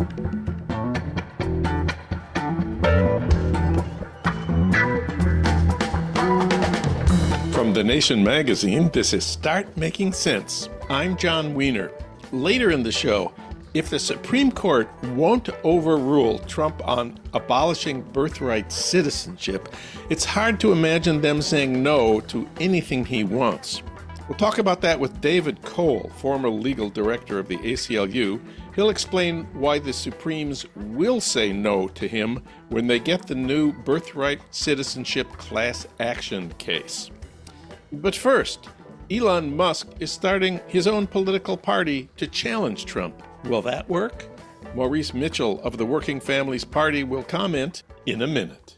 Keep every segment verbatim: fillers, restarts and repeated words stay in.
From The Nation magazine, this is Start Making Sense. I'm John Wiener. Later in the show, if the Supreme Court won't overrule Trump on abolishing birthright citizenship, it's hard to imagine them saying no to anything he wants. We'll talk about that with David Cole, former legal director of the A C L U. He'll explain why the Supremes will say no to him when they get the new birthright citizenship class action case. But first, Elon Musk is starting his own political party to challenge Trump. Will that work? Maurice Mitchell of the Working Families Party will comment in a minute.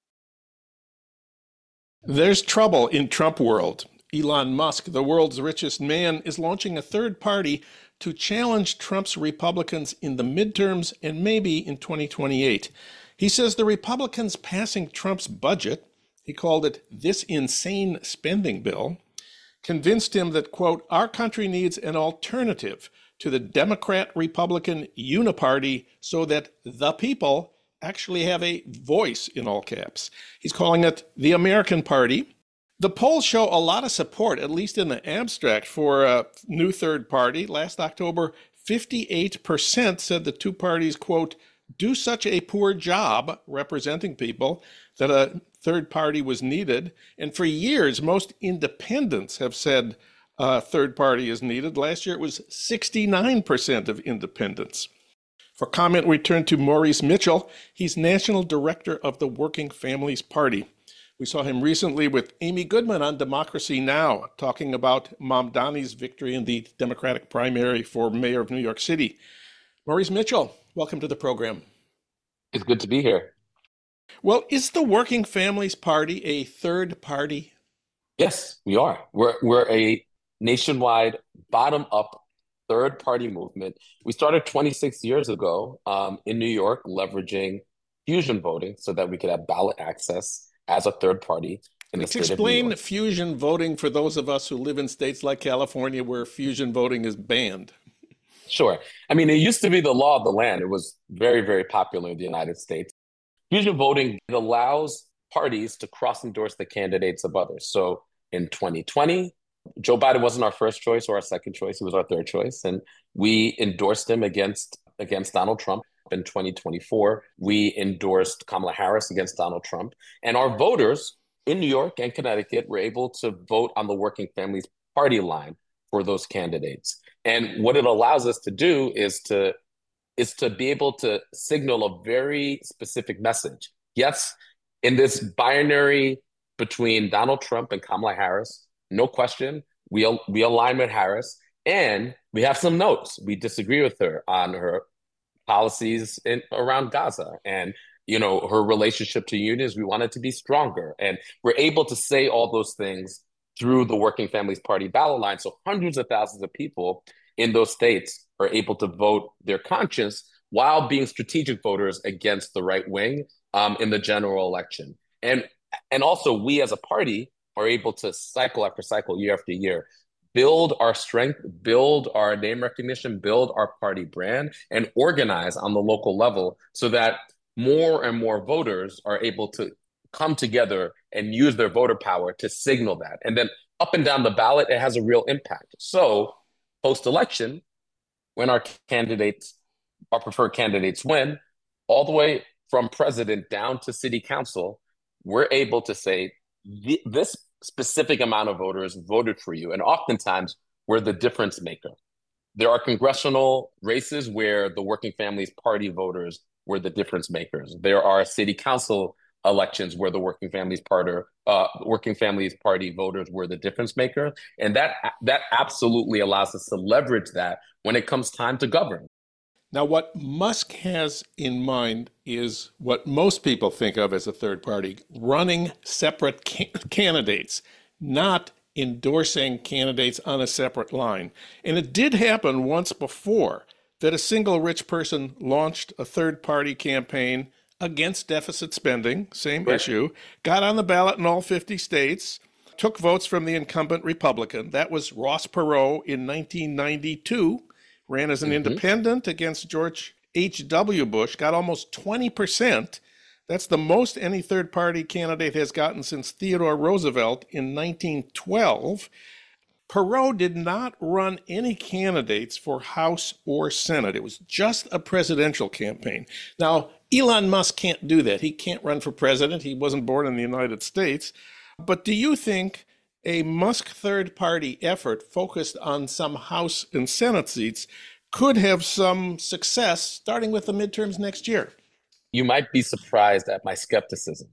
There's trouble in Trump world. Elon Musk, the world's richest man, is launching a third party to challenge Trump's Republicans in the midterms and maybe in twenty twenty-eight. He says the Republicans passing Trump's budget, he called it this insane spending bill, convinced him that, quote, our country needs an alternative to the Democrat-Republican uniparty so that the people actually have a voice, in all caps. He's calling it the American Party. The polls show a lot of support, at least in the abstract, for a new third party. Last October, fifty-eight percent said the two parties, quote, do such a poor job representing people that a third party was needed. And for years, most independents have said a third party is needed. Last year, it was sixty-nine percent of independents. For comment, we turn to Maurice Mitchell. He's National Director of the Working Families Party. We saw him recently with Amy Goodman on Democracy Now!, talking about Mamdani's victory in the Democratic primary for mayor of New York City. Maurice Mitchell, welcome to the program. It's good to be here. Well, is the Working Families Party a third party? Yes, we are. We're we're a nationwide, bottom-up, third-party movement. We started twenty-six years ago um, in New York, leveraging fusion voting so that we could have ballot access as a third party in the state of New York. Explain fusion voting for those of us who live in states like California where fusion voting is banned. Sure. I mean, it used to be the law of the land. It was very, very popular in the United States. Fusion voting, it allows parties to cross-endorse the candidates of others. So in twenty twenty, Joe Biden wasn't our first choice or our second choice. He was our third choice. And we endorsed him against, against Donald Trump. In twenty twenty-four, we endorsed Kamala Harris against Donald Trump. And our voters in New York and Connecticut were able to vote on the Working Families Party line for those candidates. And what it allows us to do is to is to be able to signal a very specific message. Yes, in this binary between Donald Trump and Kamala Harris, no question, we, we align with Harris, and we have some notes. We disagree with her on her policies in, around Gaza and, you know, her relationship to unions. We want it to be stronger. And we're able to say all those things through the Working Families Party ballot line. So hundreds of thousands of people in those states are able to vote their conscience while being strategic voters against the right wing um, in the general election. And, and also we as a party are able to cycle after cycle, year after year, build our strength, build our name recognition, build our party brand, and organize on the local level so that more and more voters are able to come together and use their voter power to signal that. And then up and down the ballot, it has a real impact. So post-election, when our candidates, our preferred candidates win, all the way from president down to city council, we're able to say, this specific amount of voters voted for you. And oftentimes, we're the difference maker. There are congressional races where the Working Families Party voters were the difference makers. There are city council elections where the Working Families Party, uh, Working Families Party voters were the difference maker. And that that absolutely allows us to leverage that when it comes time to govern. Now, what Musk has in mind is what most people think of as a third party, running separate ca- candidates, not endorsing candidates on a separate line. And it did happen once before that a single rich person launched a third party campaign against deficit spending, same Right. issue, got on the ballot in all fifty states, took votes from the incumbent Republican. That was Ross Perot in nineteen ninety-two, ran as an Mhm. independent against George H W. Bush got almost twenty percent. That's the most any third party candidate has gotten since Theodore Roosevelt in nineteen twelve. Perot did not run any candidates for House or Senate. It was just a presidential campaign. Now, Elon Musk can't do that. He can't run for president. He wasn't born in the United States. But do you think a Musk third party effort focused on some House and Senate seats could have some success starting with the midterms next year? You might be surprised at my skepticism.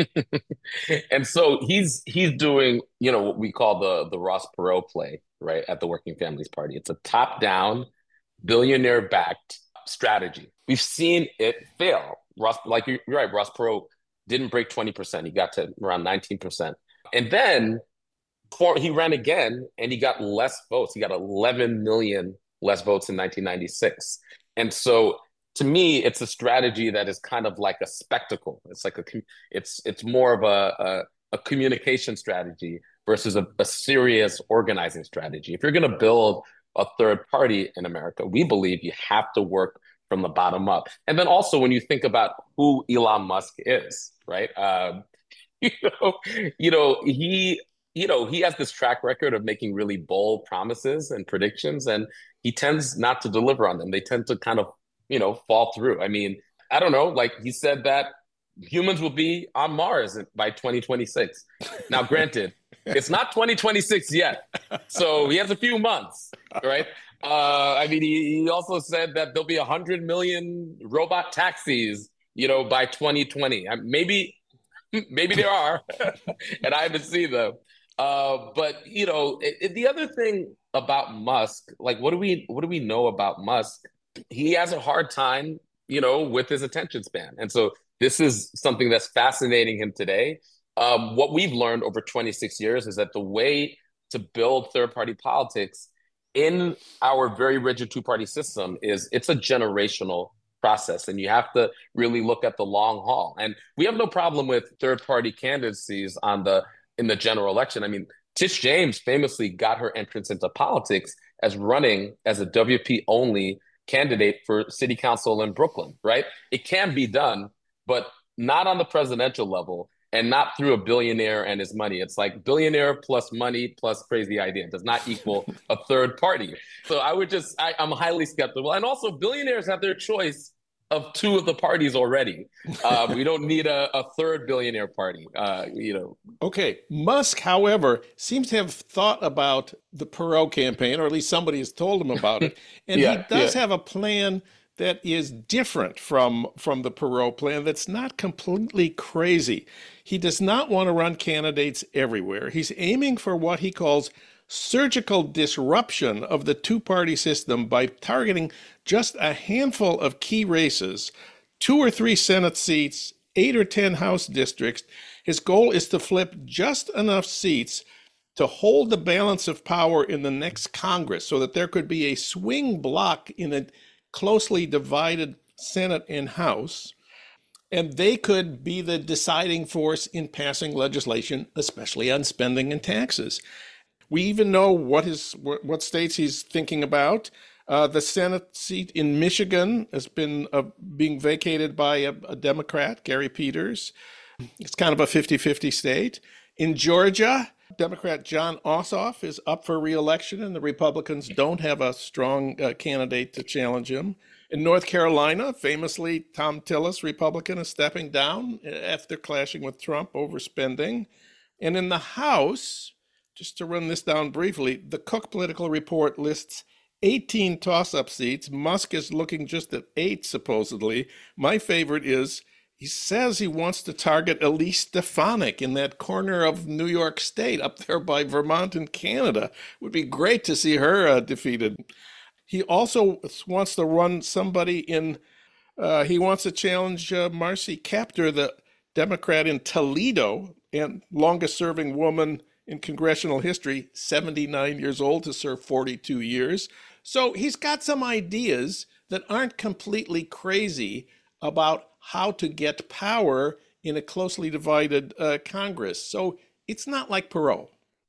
And so he's he's doing, you know, what we call the the Ross Perot play, right, at the Working Families Party. It's a top-down, billionaire-backed strategy. We've seen it fail. Ross, like you're right, Ross Perot didn't break twenty percent. He got to around nineteen percent. And then for, he ran again and he got less votes. He got eleven million less votes in nineteen ninety-six. And so to me, it's a strategy that is kind of like a spectacle. It's like a, it's it's more of a a, a communication strategy versus a, a serious organizing strategy. If you're going to build a third party in America, we believe you have to work from the bottom up. And then also when you think about who Elon Musk is, right? Um, you know, you know he you know he has this track record of making really bold promises and predictions, and he tends not to deliver on them. They tend to kind of you know, fall through. I mean, I don't know, like he said that humans will be on Mars by twenty twenty-six. Now, granted, it's not twenty twenty-six yet. So he has a few months, right? Uh, I mean, he, he also said that there'll be one hundred million robot taxis, you know, by twenty twenty. Maybe, maybe there are, and I haven't seen them. Uh, but, you know, it, it, the other thing about Musk, like, what do we, what do we know about Musk? He has a hard time, you know, with his attention span. And so this is something that's fascinating him today. Um, what we've learned over twenty-six years is that the way to build third-party politics in our very rigid two-party system is it's a generational process. And you have to really look at the long haul. And we have no problem with third-party candidacies on the in the general election. I mean, Tish James famously got her entrance into politics as running as a W P only candidate for city council in Brooklyn, right? It can be done, but not on the presidential level and not through a billionaire and his money. It's like billionaire plus money plus crazy idea. It does not equal a third party. So I would just, I, I'm highly skeptical. And also billionaires have their choice of two of the parties already. Uh, we don't need a, a third billionaire party, uh, you know. Okay. Musk, however, seems to have thought about the Perot campaign, or at least somebody has told him about it. And yeah, he does yeah. have a plan that is different from, from the Perot plan that's not completely crazy. He does not want to run candidates everywhere. He's aiming for what he calls surgical disruption of the two-party system by targeting just a handful of key races, two or three Senate seats, eight or ten House districts. His goal is to flip just enough seats to hold the balance of power in the next Congress so that there could be a swing bloc in a closely divided Senate and House, and they could be the deciding force in passing legislation, especially on spending and taxes. We even know what his what states he's thinking about. Uh, the Senate seat in Michigan has been uh, being vacated by a, a Democrat, Gary Peters. It's kind of a fifty-fifty state. In Georgia, Democrat John Ossoff is up for re-election, and the Republicans don't have a strong uh, candidate to challenge him. In North Carolina, famously, Thom Tillis, Republican, is stepping down after clashing with Trump over spending. And in the House, just to run this down briefly, the Cook Political Report lists eighteen toss-up seats. Musk is looking just at eight, supposedly. My favorite is he says he wants to target Elise Stefanik in that corner of New York State, up there by Vermont and Canada. It would be great to see her uh, defeated. He also wants to run somebody in, uh, he wants to challenge uh, Marcy Kaptur, the Democrat in Toledo, and longest serving woman in congressional history, seventy-nine years old, to serve forty-two years. So he's got some ideas that aren't completely crazy about how to get power in a closely divided uh, Congress. So it's not like Perot.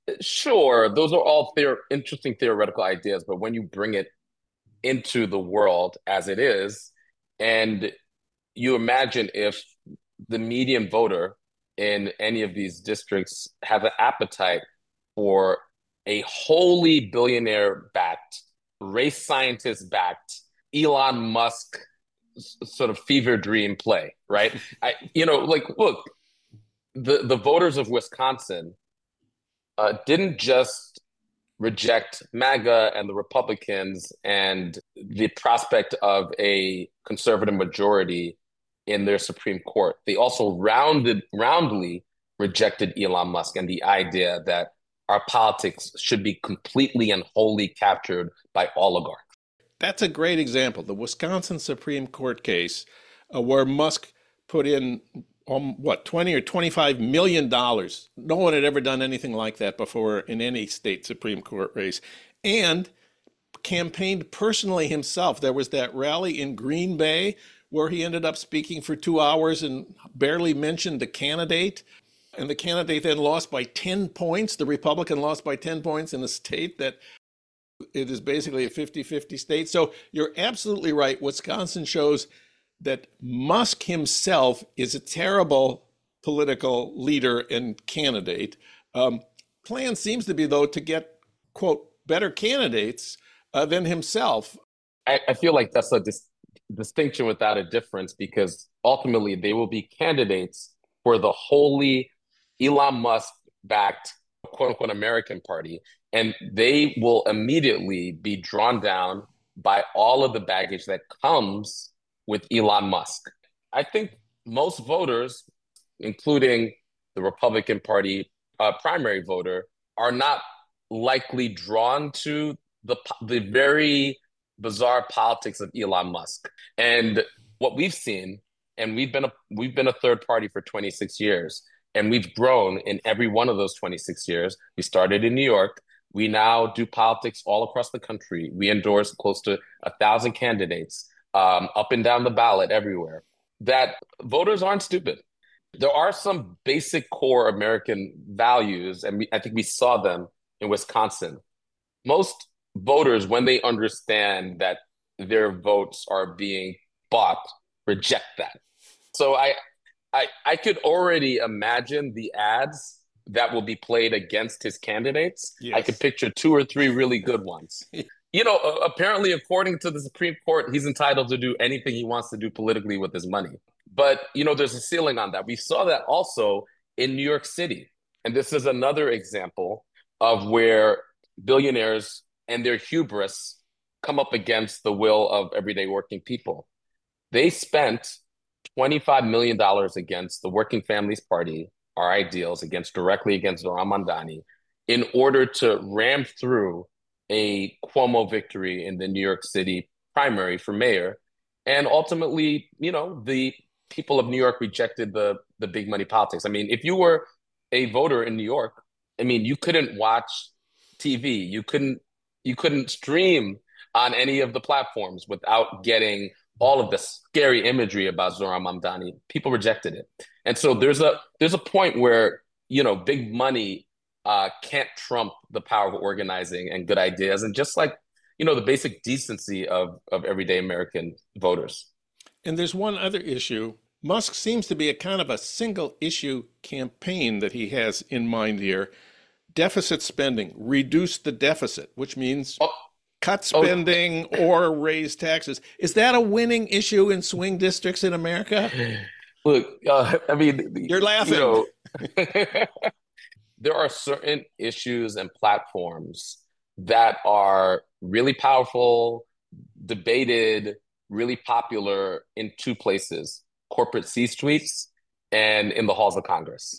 Sure, those are all theor- interesting theoretical ideas, but when you bring it into the world as it is, And you imagine if the median voter in any of these districts have an appetite for a wholly billionaire backed, race scientist backed, Elon Musk sort of fever dream play, right? I, you know, like, look, the, the voters of Wisconsin uh, didn't just reject MAGA and the Republicans and the prospect of a conservative majority in their Supreme Court. They also rounded roundly rejected Elon Musk and the idea that our politics should be completely and wholly captured by oligarchs. That's a great example. The Wisconsin Supreme Court case, uh, where Musk put in um, what, twenty or twenty-five million dollars. No one had ever done anything like that before in any state Supreme Court race. And campaigned personally himself. There was that rally in Green Bay where he ended up speaking for two hours and barely mentioned the candidate. And the candidate then lost by ten points. The Republican lost by ten points in a state that it is basically a fifty-fifty state. So you're absolutely right. Wisconsin shows that Musk himself is a terrible political leader and candidate. Um, plan seems to be, though, to get, quote, better candidates uh, than himself. I, I feel like that's a dis- distinction without a difference because ultimately they will be candidates for the wholly Elon Musk backed quote unquote American party. And they will immediately be drawn down by all of the baggage that comes with Elon Musk. I think most voters, including the Republican Party uh, primary voter, are not likely drawn to the the very bizarre politics of Elon Musk. And what we've seen, and we've been a we've been a third party for twenty-six years, and we've grown in every one of those twenty-six years. We started in New York. We now do politics all across the country. We endorse close to a thousand candidates um, up and down the ballot everywhere. That voters aren't stupid. There are some basic core American values, and we, I think we saw them in Wisconsin. Most voters, when they understand that their votes are being bought, reject that. So I, I, I could already imagine the ads that will be played against his candidates. Yes. I could picture two or three really good ones. You know, apparently, according to the Supreme Court, he's entitled to do anything he wants to do politically with his money. But, you know, there's a ceiling on that. We saw that also in New York City. And this is another example of where billionaires and their hubris come up against the will of everyday working people. They spent twenty-five million dollars against the Working Families Party, our ideals, against directly against Zohran Mamdani, in order to ram through a Cuomo victory in the New York City primary for mayor. And ultimately, you know, the people of New York rejected the the big money politics. I mean, if you were a voter in New York, I mean, you couldn't watch T V, you couldn't you couldn't stream on any of the platforms without getting all of the scary imagery about Zohran Mamdani. People rejected it. And so there's a there's a point where, you know, big money uh, can't trump the power of organizing and good ideas, and just like, you know, the basic decency of of everyday American voters. And there's one other issue. Musk seems to be a kind of a single issue campaign that he has in mind here. Deficit spending, reduce the deficit, which means Oh, cut oh, spending or raise taxes. Is that a winning issue in swing districts in America? look, uh, I mean, You're laughing. you know, there are certain issues and platforms that are really powerful, debated, really popular in two places: corporate C-suites and in the halls of Congress.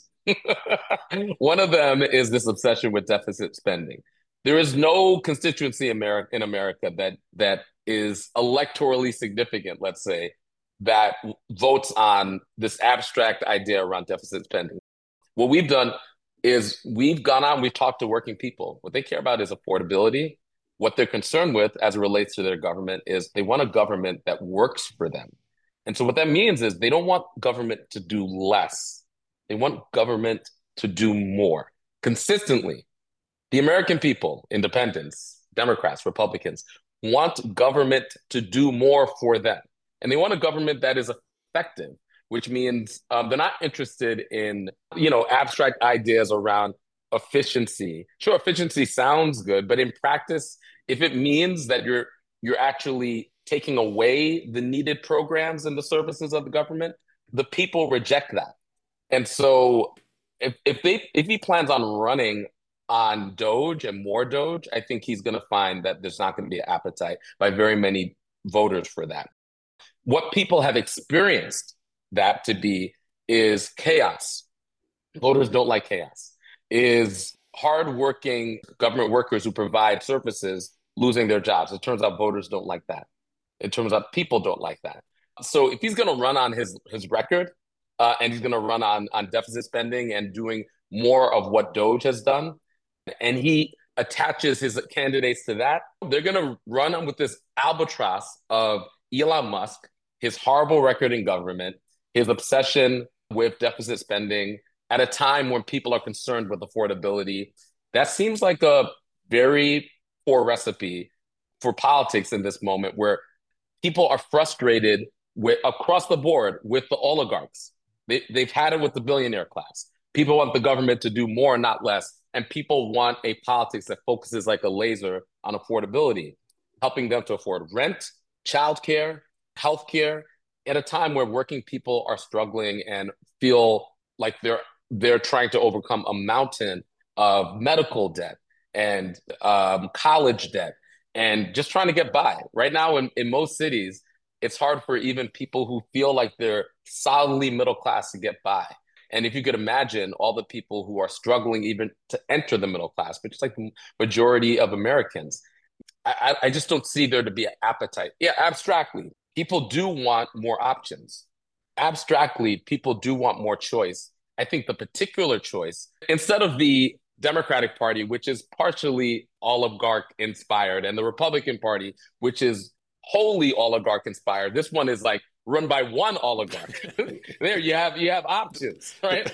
One of them is this obsession with deficit spending. There is no constituency in America, in America that that is electorally significant, let's say, that votes on this abstract idea around deficit spending. What we've done is we've gone out and we've talked to working people. What they care about is affordability. What they're concerned with as it relates to their government is they want a government that works for them. And so what that means is they don't want government to do less. They want government to do more consistently. The American people, independents, Democrats, Republicans, want government to do more for them. And they want a government that is effective, which means um, they're not interested in, you know, abstract ideas around efficiency. Sure, efficiency sounds good, but in practice, if it means that you're you're actually taking away the needed programs and the services of the government, the people reject that. And so if if they if he plans on running on Doge and more Doge, I think he's going to find that there's not going to be an appetite by very many voters for that. What people have experienced that to be is chaos. Voters don't like chaos. Is hardworking government workers who provide services losing their jobs. It turns out voters don't like that. It turns out people don't like that. So if he's going to run on his his record, uh, and he's going to run on on deficit spending and doing more of what Doge has done, and he attaches his candidates to that, they're going to run on with this albatross of Elon Musk, his horrible record in government, his obsession with deficit spending at a time when people are concerned with affordability. That seems like a very poor recipe for politics in this moment where people are frustrated with across the board with the oligarchs. They, they've had it with the billionaire class. People want the government to do more, not less. And people want a politics that focuses like a laser on affordability, helping them to afford rent, childcare, healthcare, at a time where working people are struggling and feel like they're they're trying to overcome a mountain of medical debt and um, college debt and just trying to get by. Right now, in, in most cities, it's hard for even people who feel like they're solidly middle class to get by. And if you could imagine all the people who are struggling even to enter the middle class, which is like the majority of Americans, I, I just don't see there to be an appetite. Yeah, abstractly, people do want more options. Abstractly, people do want more choice. I think the particular choice, instead of the Democratic Party, which is partially oligarch inspired, and the Republican Party, which is wholly oligarch inspired, this one is like run by one oligarch. There you have you have options, right?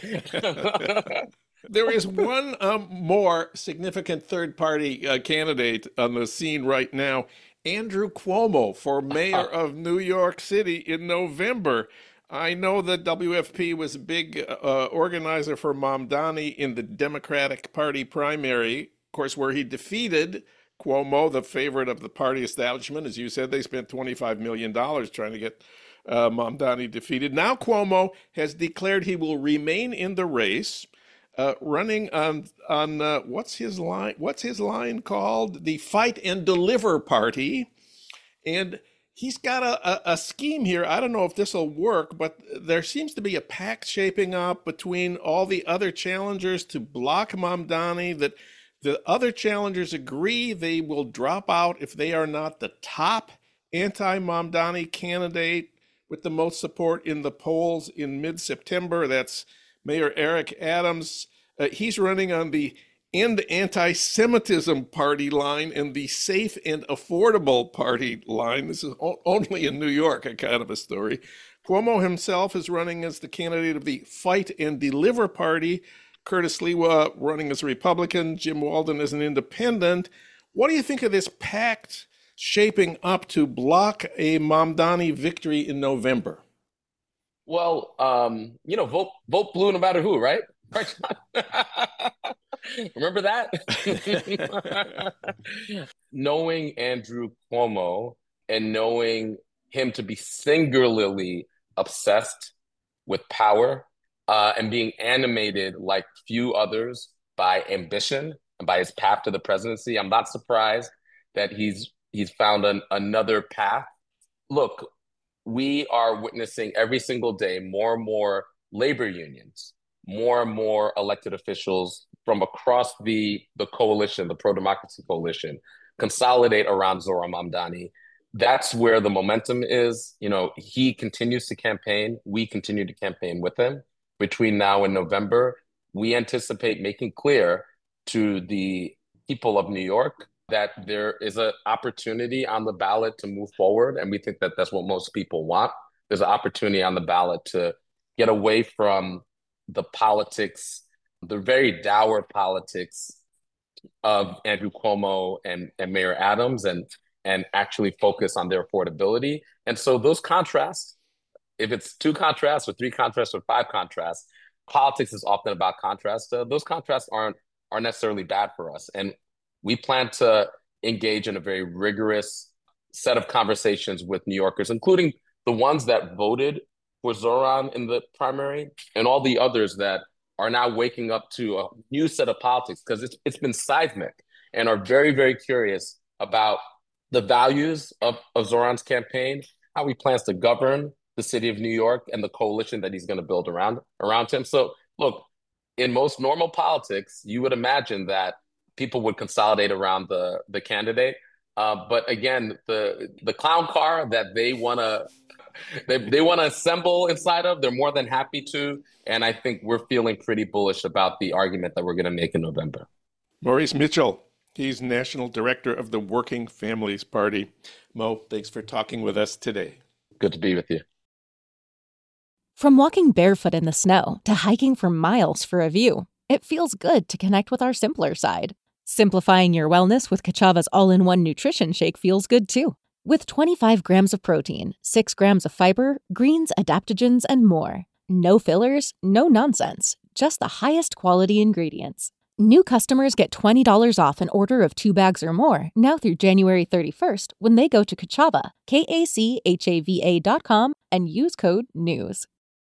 There is one um, more significant third party uh, candidate on the scene right now, Andrew Cuomo for mayor of New York City in November. I know that W F P was a big uh, organizer for Mamdani in the Democratic Party primary, of course, where he defeated Cuomo, the favorite of the party establishment. As you said, they spent twenty-five million dollars trying to get uh, Mamdani defeated. Now Cuomo has declared he will remain in the race, uh, running on on uh, what's his line? What's his line called? The Fight and Deliver Party, and he's got a, a, a scheme here. I don't know if this will work, but there seems to be a pact shaping up between all the other challengers to block Mamdani, that the other challengers agree they will drop out if they are not the top anti-Mamdani candidate with the most support in the polls in mid-September. That's Mayor Eric Adams. Uh, he's running on the End Anti-Semitism party line and the Safe and Affordable party line. This is o- only in New York, a kind of a story. Cuomo himself is running as the candidate of the Fight and Deliver party. Curtis Sliwa running as a Republican. Jim Walden as an independent. What do you think of this pact shaping up to block a Mamdani victory in November? Well, um, you know, vote vote blue no matter who, right? Remember that? Knowing Andrew Cuomo and knowing him to be singularly obsessed with power uh, and being animated like few others by ambition and by his path to the presidency, I'm not surprised that he's he's found an, another path. Look, we are witnessing every single day more and more labor unions, more and more elected officials from across the, the coalition, the pro-democracy coalition, consolidate around Zohran Mamdani. That's where the momentum is. You know, he continues to campaign. We continue to campaign with him. Between now and November, we anticipate making clear to the people of New York that there is an opportunity on the ballot to move forward. And we think that that's what most people want. There's an opportunity on the ballot to get away from the politics, the very dour politics of Andrew Cuomo and, and Mayor Adams, and and actually focus on their affordability. And so those contrasts, if it's two contrasts or three contrasts or five contrasts, politics is often about contrast. Uh, those contrasts aren't aren't necessarily bad for us, and we plan to engage in a very rigorous set of conversations with New Yorkers, including the ones that voted for Zoran in the primary, and all the others that are now waking up to a new set of politics because it's it's been seismic and are very very curious about the values of, of Zoran's campaign, how he plans to govern the city of New York and the coalition that he's going to build around around him. So, look, in most normal politics, you would imagine that people would consolidate around the the candidate. Uh, but again, the the clown car that they want to they, they want to assemble inside of, they're more than happy to. And I think we're feeling pretty bullish about the argument that we're going to make in November. Maurice Mitchell, he's National Director of the Working Families Party. Mo, thanks for talking with us today. Good to be with you. From walking barefoot in the snow to hiking for miles for a view, it feels good to connect with our simpler side. Simplifying your wellness with Kachava's all-in-one nutrition shake feels good too. With twenty-five grams of protein, six grams of fiber, greens, adaptogens, and more. No fillers, no nonsense, just the highest quality ingredients. New customers get twenty dollars off an order of two bags or more now through January thirty-first when they go to Kachava, K A C H A V A dot com, and use code NEWS.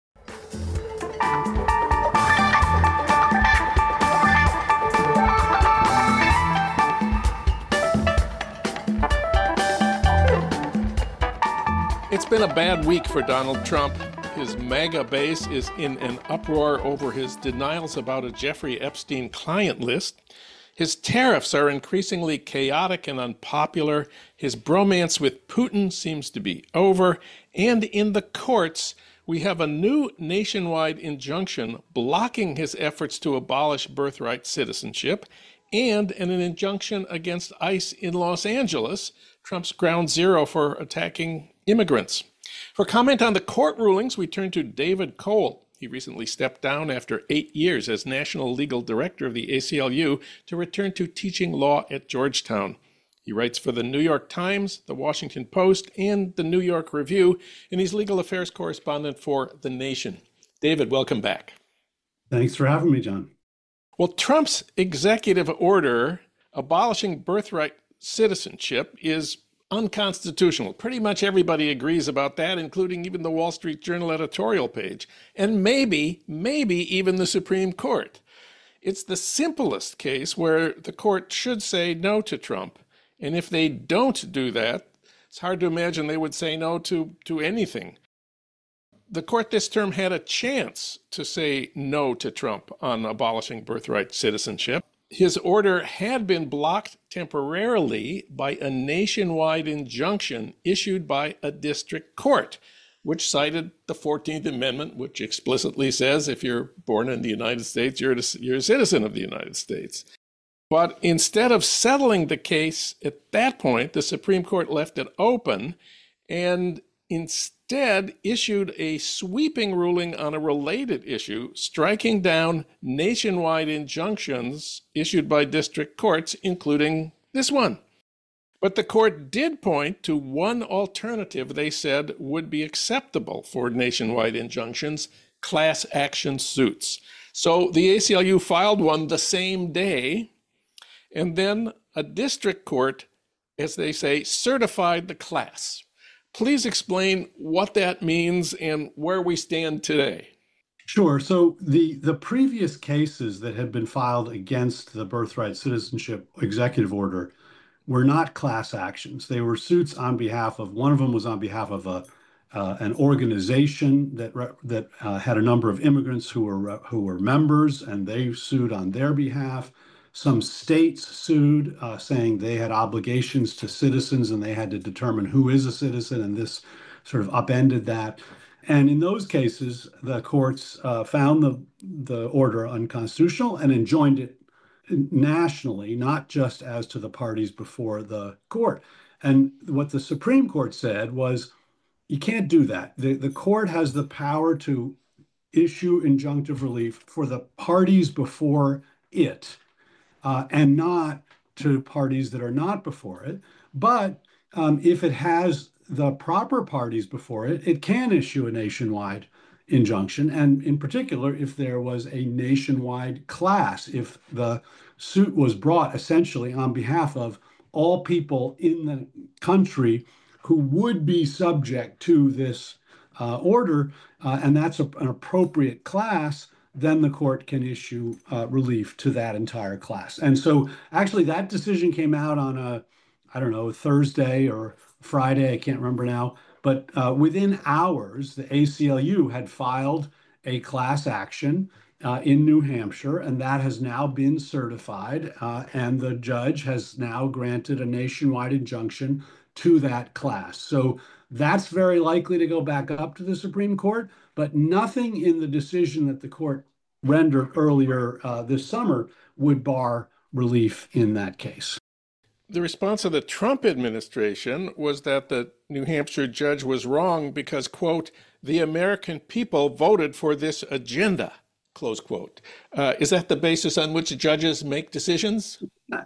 It's been a bad week for Donald Trump. His MAGA base is in an uproar over his denials about a Jeffrey Epstein client list. His tariffs are increasingly chaotic and unpopular. His bromance with Putin seems to be over. And in the courts, we have a new nationwide injunction blocking his efforts to abolish birthright citizenship and an injunction against ICE in Los Angeles, Trump's ground zero for attacking immigrants. For comment on the court rulings, we turn to David Cole. He recently stepped down after eight years as National Legal Director of the A C L U to return to teaching law at Georgetown. He writes for the New York Times, the Washington Post, and the New York Review, and he's legal affairs correspondent for The Nation. David, welcome back. Thanks for having me, John. Well, Trump's executive order abolishing birthright citizenship is unconstitutional. Pretty much everybody agrees about that, including even the Wall Street Journal editorial page, and maybe, maybe even the Supreme Court. It's the simplest case where the court should say no to Trump. And if they don't do that, it's hard to imagine they would say no to, to anything. The court this term had a chance to say no to Trump on abolishing birthright citizenship. His order had been blocked temporarily by a nationwide injunction issued by a district court, which cited the fourteenth Amendment, which explicitly says if you're born in the United States, you're a, you're a citizen of the United States. But instead of settling the case at that point, the Supreme Court left it open and instead issued a sweeping ruling on a related issue, striking down nationwide injunctions issued by district courts, including this one. But the court did point to one alternative they said would be acceptable for nationwide injunctions: class action suits. So the A C L U filed one the same day, and then a district court, as they say, certified the class. Please explain what that means and where we stand today. Sure. So the, the previous cases that had been filed against the birthright citizenship executive order were not class actions. They were suits on behalf of, one of them was on behalf of a uh, an organization that that uh, had a number of immigrants who were who were members, and they sued on their behalf. Some states sued, uh, saying they had obligations to citizens and they had to determine who is a citizen, and this sort of upended that. And in those cases, the courts uh, found the, the order unconstitutional and enjoined it nationally, not just as to the parties before the court. And what the Supreme Court said was, you can't do that. The, the court has the power to issue injunctive relief for the parties before it. Uh, and not to parties that are not before it. But um, if it has the proper parties before it, it can issue a nationwide injunction. And in particular, if there was a nationwide class, if the suit was brought essentially on behalf of all people in the country who would be subject to this uh, order, uh, and that's a, an appropriate class, then the court can issue uh, relief to that entire class. And so actually that decision came out on a, I don't know, Thursday or Friday, I can't remember now, but uh, within hours, the A C L U had filed a class action uh, in New Hampshire, and that has now been certified, uh, and the judge has now granted a nationwide injunction to that class. So that's very likely to go back up to the Supreme Court, but nothing in the decision that the court rendered earlier uh, this summer would bar relief in that case. The response of the Trump administration was that the New Hampshire judge was wrong because, quote, the American people voted for this agenda, close quote. Uh, is that the basis on which judges make decisions? Uh,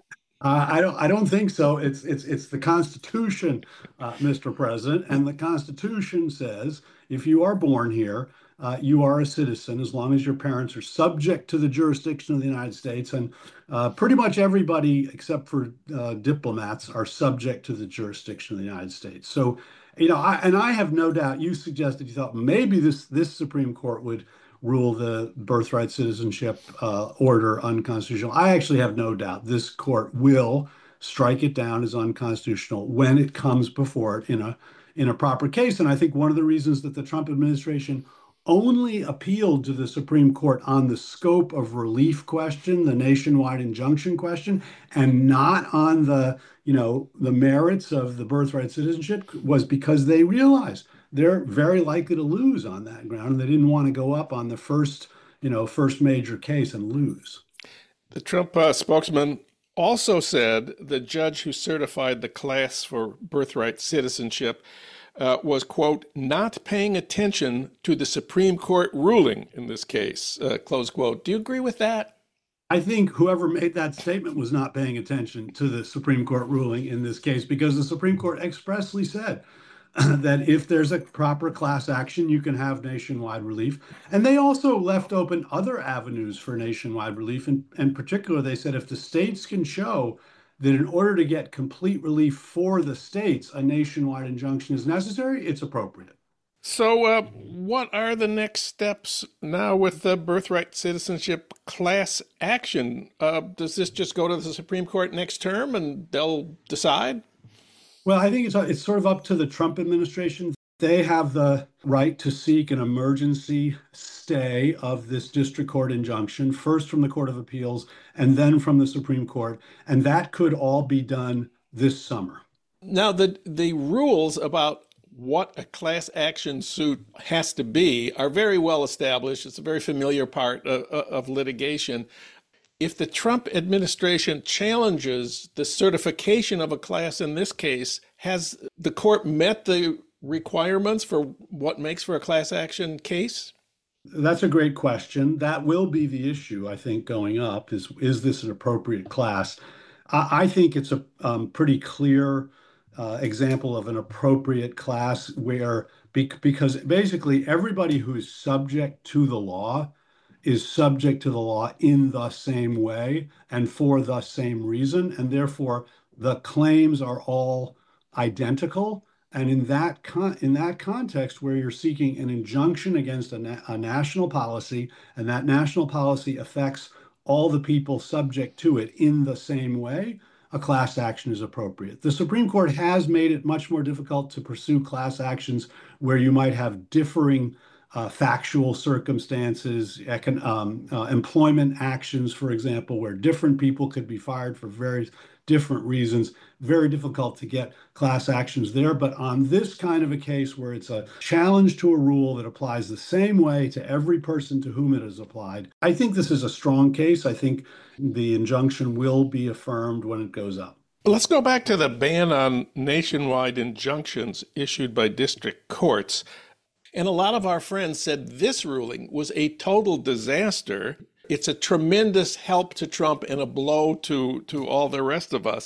I don't. I don't think so. It's it's it's the Constitution, uh, Mister President, and the Constitution says if you are born here, uh, you are a citizen as long as your parents are subject to the jurisdiction of the United States, and uh, pretty much everybody except for uh, diplomats are subject to the jurisdiction of the United States. So, you know, I, and I have no doubt. You suggested you thought maybe this this Supreme Court would rule the birthright citizenship uh, order unconstitutional. I actually have no doubt this court will strike it down as unconstitutional when it comes before it in a in a proper case. And I think one of the reasons that the Trump administration only appealed to the Supreme Court on the scope of relief question, the nationwide injunction question, and not on the, you know, the merits of the birthright citizenship was because they realized they're very likely to lose on that ground, and they didn't want to go up on the first, you know, first major case and lose. The Trump uh, spokesman also said the judge who certified the class for birthright citizenship uh, was, quote, not paying attention to the Supreme Court ruling in this case, uh, close quote. Do you agree with that? I think whoever made that statement was not paying attention to the Supreme Court ruling in this case, because the Supreme Court expressly said that if there's a proper class action, you can have nationwide relief. And they also left open other avenues for nationwide relief. And in particular, they said if the states can show that in order to get complete relief for the states, a nationwide injunction is necessary, it's appropriate. So uh, what are the next steps now with the birthright citizenship class action? Uh, does this just go to the Supreme Court next term and they'll decide? Well, I think it's it's sort of up to the Trump administration. They have the right to seek an emergency stay of this district court injunction, first from the Court of Appeals and then from the Supreme Court. And that could all be done this summer. Now, the the rules about what a class action suit has to be are very well established. It's a very familiar part of, of litigation. If the Trump administration challenges the certification of a class in this case, has the court met the requirements for what makes for a class action case? That's a great question. That will be the issue, I think, going up is, is this an appropriate class? I, I think it's a um, pretty clear uh, example of an appropriate class where, be, because basically everybody who is subject to the law is subject to the law in the same way and for the same reason, and therefore the claims are all identical. And in that con- in that context, where you're seeking an injunction against a, na- a national policy, and that national policy affects all the people subject to it in the same way, a class action is appropriate. The Supreme Court has made it much more difficult to pursue class actions where you might have differing Uh, factual circumstances, econ- um, uh, employment actions, for example, where different people could be fired for very different reasons. Very difficult to get class actions there. But on this kind of a case where it's a challenge to a rule that applies the same way to every person to whom it is applied, I think this is a strong case. I think the injunction will be affirmed when it goes up. Let's go back to the ban on nationwide injunctions issued by district courts. And a lot of our friends said this ruling was a total disaster. It's a tremendous help to Trump and a blow to, to all the rest of us.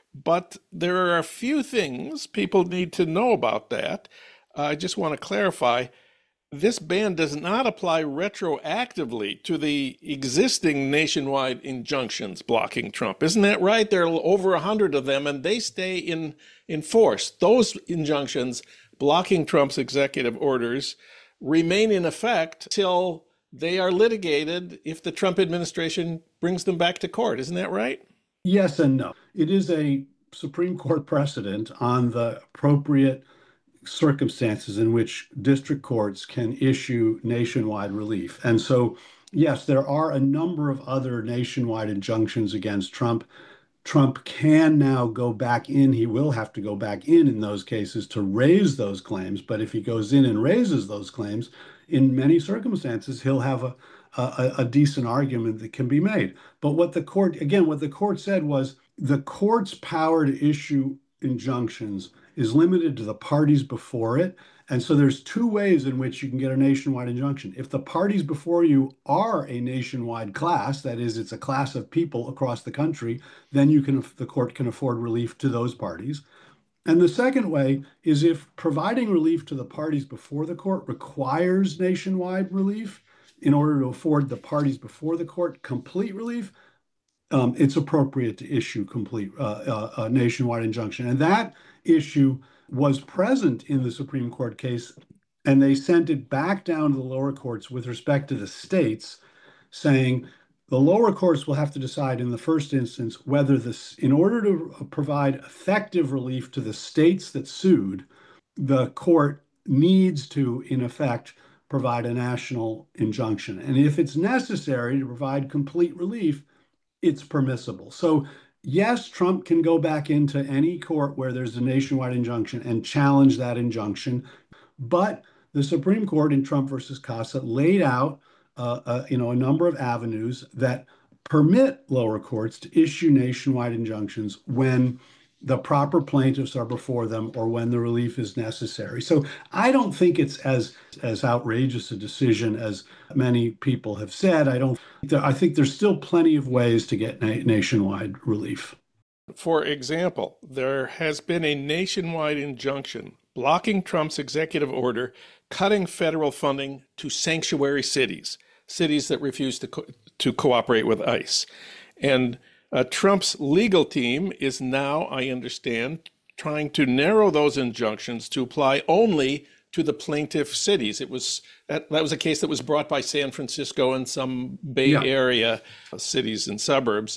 But there are a few things people need to know about that. I just want to clarify this ban does not apply retroactively to the existing nationwide injunctions blocking Trump. Isn't that right? There are over a hundred of them, and they stay in, in force. Those injunctions blocking Trump's executive orders remain in effect till they are litigated if the Trump administration brings them back to court. Isn't that right? Yes and no. It is a Supreme Court precedent on the appropriate circumstances in which district courts can issue nationwide relief. And so, yes, there are a number of other nationwide injunctions against Trump. Trump can now go back in. He will have to go back in in those cases to raise those claims. But if he goes in and raises those claims, in many circumstances, he'll have a, a, a decent argument that can be made. But what the court, again, what the court said was the court's power to issue injunctions is limited to the parties before it. And so there's two ways in which you can get a nationwide injunction. If the parties before you are a nationwide class, that is, it's a class of people across the country, then you can, the court can afford relief to those parties. And the second way is if providing relief to the parties before the court requires nationwide relief in order to afford the parties before the court complete relief, um, it's appropriate to issue complete uh, uh, a nationwide injunction. And that issue was present in the Supreme Court case, and they sent it back down to the lower courts with respect to the states, saying the lower courts will have to decide in the first instance whether this, in order to provide effective relief to the states that sued, the court needs to, in effect, provide a national injunction. And if it's necessary to provide complete relief, it's permissible. So yes, Trump can go back into any court where there's a nationwide injunction and challenge that injunction. But the Supreme Court in Trump versus Casa laid out uh, uh, you know, a number of avenues that permit lower courts to issue nationwide injunctions when the proper plaintiffs are before them or when the relief is necessary. So I don't think it's as as outrageous a decision as many people have said. I don't. I think there's still plenty of ways to get na- nationwide relief. For example, there has been a nationwide injunction blocking Trump's executive order cutting federal funding to sanctuary cities, cities that refuse to co- to cooperate with ICE. And Uh, Trump's legal team is now, I understand, trying to narrow those injunctions to apply only to the plaintiff cities. It was that, that was a case that was brought by San Francisco and some Bay Yeah. Area cities and suburbs.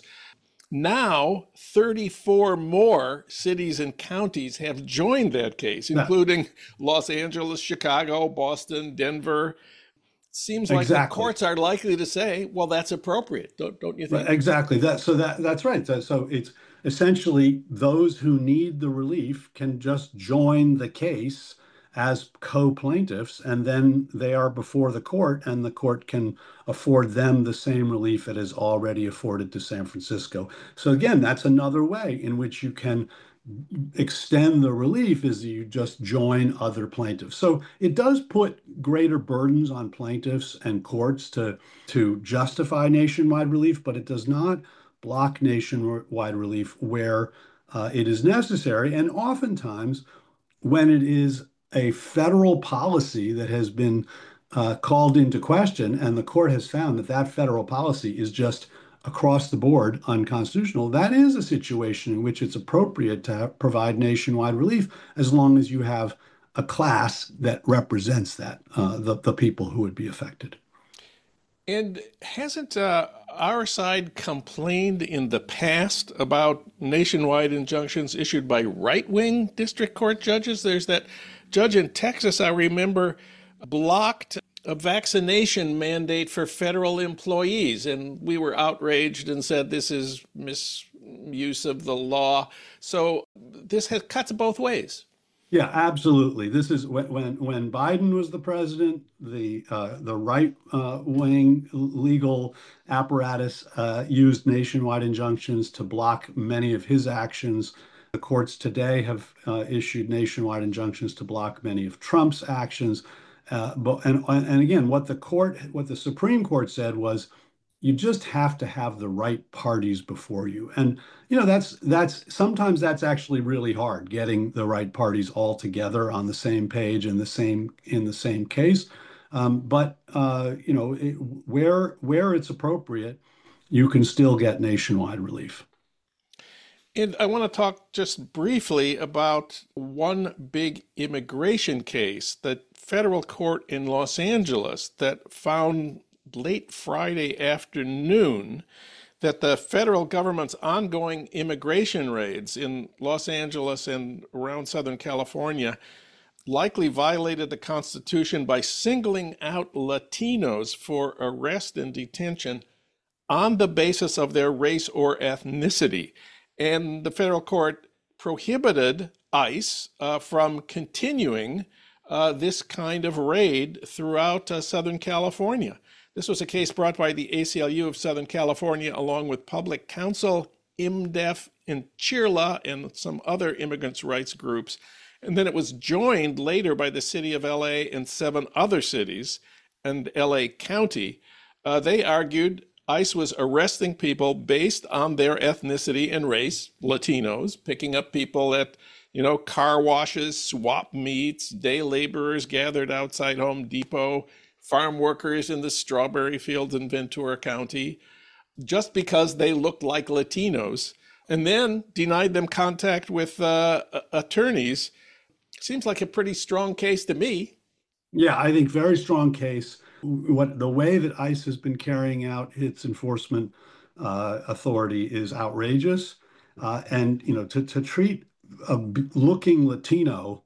Now, thirty-four more cities and counties have joined that case, including Los Angeles, Chicago, Boston, Denver. Seems like Exactly. the courts are likely to say, well, that's appropriate. Don't, don't you think? Exactly. That so that that's right. So, so it's essentially those who need the relief can just join the case as co-plaintiffs, and then they are before the court, and the court can afford them the same relief it has already afforded to San Francisco. So again, that's another way in which you can extend the relief is you just join other plaintiffs. So it does put greater burdens on plaintiffs and courts to, to justify nationwide relief, but it does not block nationwide relief where uh, it is necessary. And oftentimes, when it is a federal policy that has been uh, called into question, and the court has found that that federal policy is just across the board unconstitutional, that is a situation in which it's appropriate to have, provide nationwide relief as long as you have a class that represents that, uh, the, the people who would be affected. And hasn't uh, our side complained in the past about nationwide injunctions issued by right-wing district court judges? There's that judge in Texas, I remember, blocked a vaccination mandate for federal employees, and we were outraged and said this is misuse of the law. So this has cuts both ways. Yeah, absolutely. This is when when, when Biden was the president, the uh, the right uh, wing legal apparatus uh, used nationwide injunctions to block many of his actions. The courts today have uh, issued nationwide injunctions to block many of Trump's actions. Uh, but and and again, what the court, what the Supreme Court said was, you just have to have the right parties before you. And, you know, that's that's sometimes that's actually really hard, getting the right parties all together on the same page in the same in the same case. Um, but uh, you know, it, where where it's appropriate, you can still get nationwide relief. And I want to talk just briefly about one big immigration case, the federal court in Los Angeles that found late Friday afternoon that the federal government's ongoing immigration raids in Los Angeles and around Southern California likely violated the Constitution by singling out Latinos for arrest and detention on the basis of their race or ethnicity. And the federal court prohibited ICE uh, from continuing uh, this kind of raid throughout uh, Southern California. This was a case brought by the A C L U of Southern California, along with Public Counsel, IMDEF, and CHIRLA, and some other immigrants' rights groups. And then it was joined later by the city of L A and seven other cities and L A County. Uh, they argued ICE was arresting people based on their ethnicity and race, Latinos, picking up people at, you know, car washes, swap meets, day laborers gathered outside Home Depot, farm workers in the strawberry fields in Ventura County, just because they looked like Latinos, and then denied them contact with uh, attorneys. Seems like a pretty strong case to me. Yeah, I think very strong case. What the way that ICE has been carrying out its enforcement uh, authority is outrageous, uh, and you know to to treat a looking Latino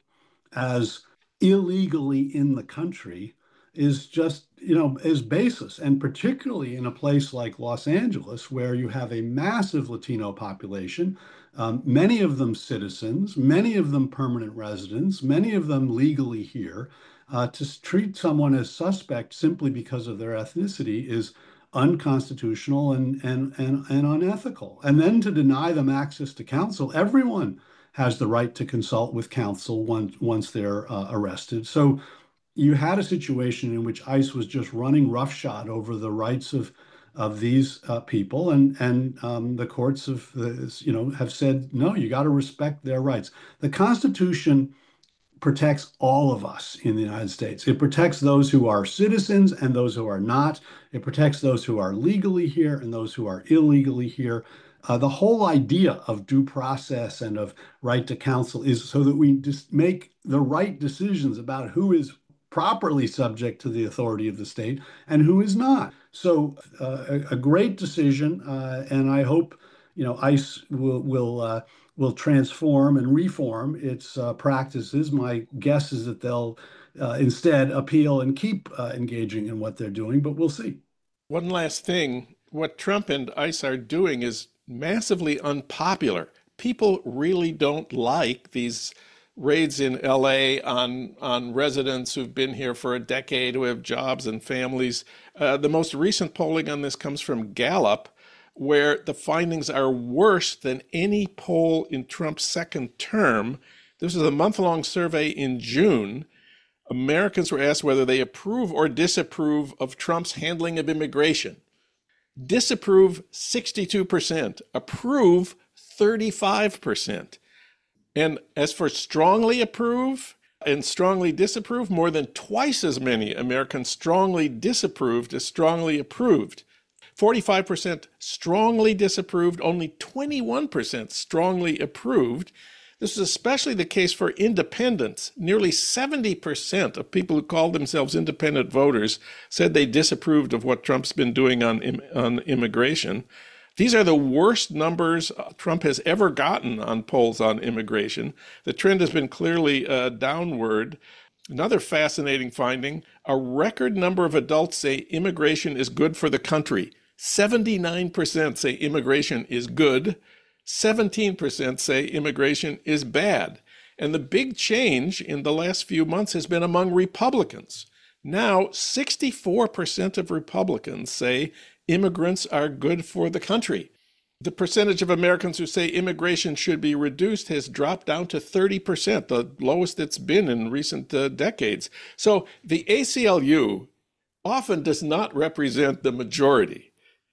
as illegally in the country is just, you know, is baseless. And particularly in a place like Los Angeles, where you have a massive Latino population, um, many of them citizens, many of them permanent residents, many of them legally here. Uh, to treat someone as suspect simply because of their ethnicity is unconstitutional and, and, and, and unethical. And then to deny them access to counsel, everyone has the right to consult with counsel once, once they're uh, arrested. So you had a situation in which ICE was just running roughshod over the rights of of these uh, people, and and um, the courts have uh, you know have said no, you got to respect their rights. The Constitution protects all of us in the United States. It protects those who are citizens and those who are not. It protects those who are legally here and those who are illegally here. Uh, the whole idea of due process and of right to counsel is so that we just make the right decisions about who is properly subject to the authority of the state and who is not. So uh, a, a great decision, uh, and I hope you know ICE will will uh, will transform and reform its uh, practices. My guess is that they'll uh, instead appeal and keep uh, engaging in what they're doing, but we'll see. One last thing, what Trump and ICE are doing is massively unpopular. People really don't like these raids in L A on on residents who've been here for a decade, who have jobs and families. Uh, the most recent polling on this comes from Gallup, where the findings are worse than any poll in Trump's second term. This is a month-long survey in June. Americans were asked whether they approve or disapprove of Trump's handling of immigration. Disapprove, sixty-two percent. Approve, thirty-five percent. And as for strongly approve and strongly disapprove, more than twice as many Americans strongly disapproved as strongly approved. forty-five percent strongly disapproved, only twenty-one percent strongly approved. This is especially the case for independents. Nearly seventy percent of people who called themselves independent voters said they disapproved of what Trump's been doing on, on immigration. These are the worst numbers Trump has ever gotten on polls on immigration. The trend has been clearly uh, downward. Another fascinating finding, a record number of adults say immigration is good for the country. seventy-nine percent say immigration is good. seventeen percent say immigration is bad. And the big change in the last few months has been among Republicans. Now, sixty-four percent of Republicans say immigrants are good for the country. The percentage of Americans who say immigration should be reduced has dropped down to thirty percent, the lowest it's been in recent uh, decades. So the A C L U often does not represent the majority.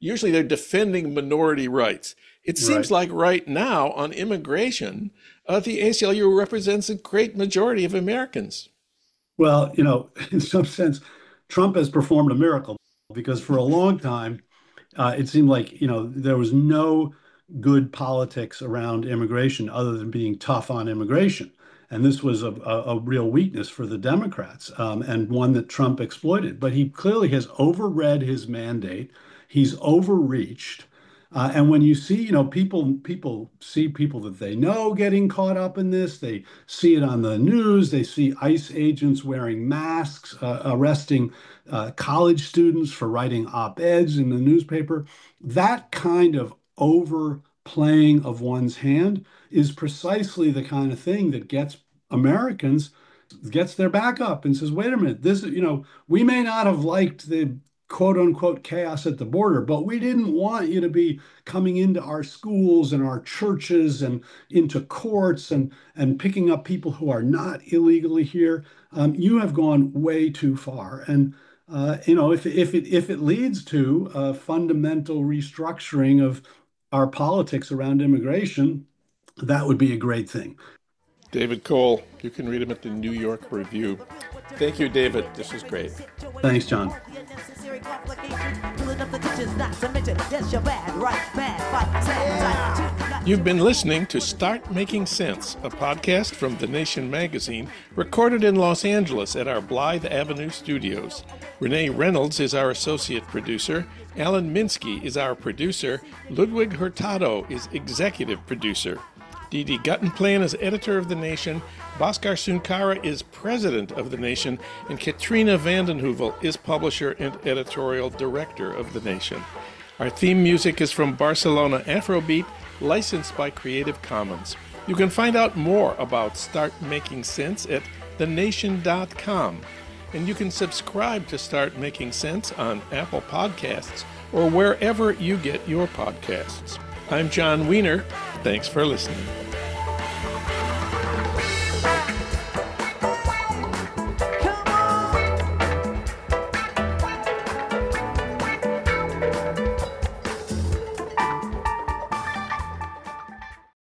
usually they're defending minority rights. It seems Right. like right now on immigration, uh, the A C L U represents a great majority of Americans. Well, you know, in some sense, Trump has performed a miracle because for a long time, uh, it seemed like, you know, there was no good politics around immigration other than being tough on immigration. And this was a, a, a real weakness for the Democrats, um, and one that Trump exploited. But he clearly has overread his mandate. He's overreached. Uh, and when you see, you know, people people see people that they know getting caught up in this, they see it on the news, they see ICE agents wearing masks, uh, arresting uh, college students for writing op-eds in the newspaper. That kind of overplaying of one's hand is precisely the kind of thing that gets Americans, gets their back up and says, wait a minute, this, you know, we may not have liked the quote unquote chaos at the border, but we didn't want you to be coming into our schools and our churches and into courts and, and picking up people who are not illegally here. Um, you have gone way too far. And, uh, you know, if, if, it, if it leads to a fundamental restructuring of our politics around immigration, that would be a great thing. David Cole, you can read him at the New York Review. Thank you, David. This was great. Thanks, John. You've been listening to Start Making Sense, a podcast from The Nation magazine, recorded in Los Angeles at our Blythe Avenue studios. Renee Reynolds is our associate producer. Alan Minsky is our producer. Ludwig Hurtado is executive producer. Didi Guttenplan is editor of The Nation, Bhaskar Sunkara is president of The Nation, and Katrina vanden Heuvel is publisher and editorial director of The Nation. Our theme music is from Barcelona Afrobeat, licensed by Creative Commons. You can find out more about Start Making Sense at the nation dot com. And you can subscribe to Start Making Sense on Apple Podcasts or wherever you get your podcasts. I'm John Wiener. Thanks for listening.